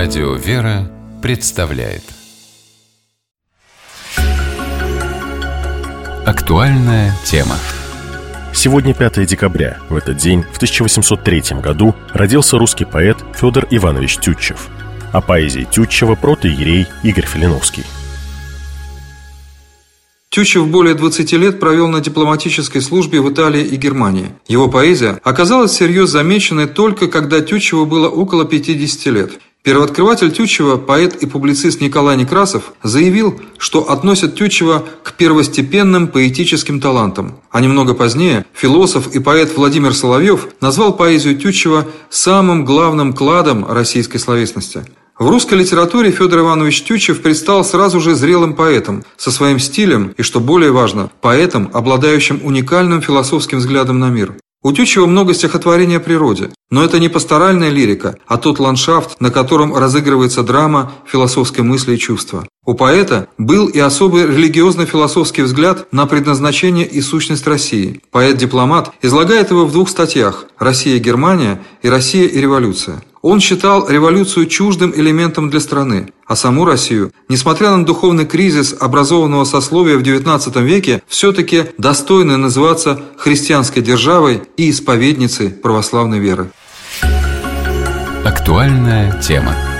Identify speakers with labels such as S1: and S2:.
S1: Радио «Вера» представляет актуальная тема.
S2: Сегодня 5 декабря. В этот день, в 1803 году, родился русский поэт Федор Иванович Тютчев. О поэзии Тютчева протоиерей Игорь Филиновский.
S3: Тютчев более 20 лет провел на дипломатической службе в Италии и Германии. Его поэзия оказалась всерьез замеченной только когда Тютчеву было около 50 лет. Первооткрыватель Тютчева, поэт и публицист Николай Некрасов, заявил, что относит Тютчева к первостепенным поэтическим талантам. А немного позднее философ и поэт Владимир Соловьев назвал поэзию Тютчева самым главным кладом российской словесности. В русской литературе Федор Иванович Тютчев предстал сразу же зрелым поэтом, со своим стилем и, что более важно, поэтом, обладающим уникальным философским взглядом на мир. У Тютчева много стихотворений о природе, но это не пасторальная лирика, а тот ландшафт, на котором разыгрывается драма философской мысли и чувства. У поэта был и особый религиозно-философский взгляд на предназначение и сущность России. Поэт-дипломат излагает его в двух статьях «Россия и Германия» и «Россия и революция». Он считал революцию чуждым элементом для страны, а саму Россию, несмотря на духовный кризис образованного сословия в XIX веке, все-таки достойной называться христианской державой и исповедницей православной веры.
S1: Актуальная тема.